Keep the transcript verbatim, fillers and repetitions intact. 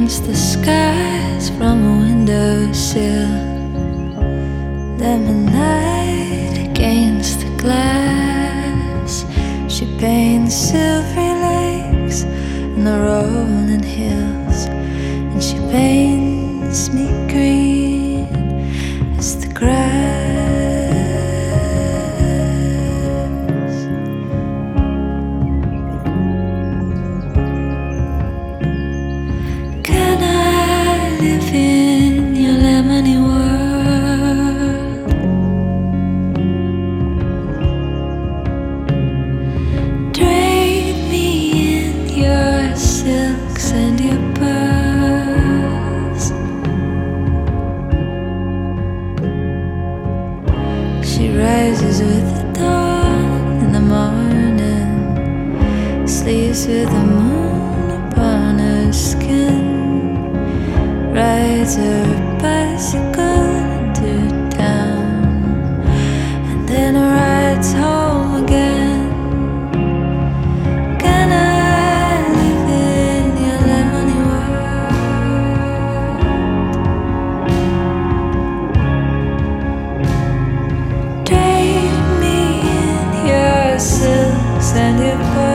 against the skies from a windowsill. Lemon light against the glass. She paints silvery lakes and the rolling hills, and she paints me green as the grass. Can I live in your lemony world? Drape me in your silks and your pearls. She rises with the dawn in the morning, sleeps with the moon upon her skin, rides her bicycle into town, and then rides home again. Can I live in your lemony world? Drape me in your silks and your pearls.